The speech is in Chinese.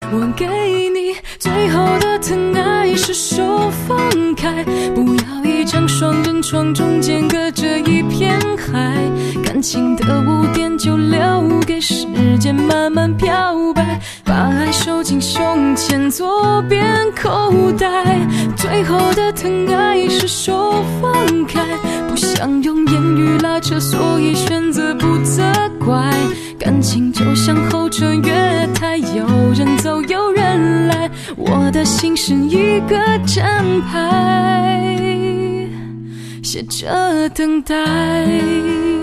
我给你最后的疼爱是手放开，不要一张双人床中间隔着一片海，感情的污点就留给时间慢慢漂白，把爱收进胸前左边口袋，最后的疼爱是手放开，不想用言语拉扯，所以选择不责怪，感情就像候车月台，有人走有人来，我的心是一个站牌，写着等待。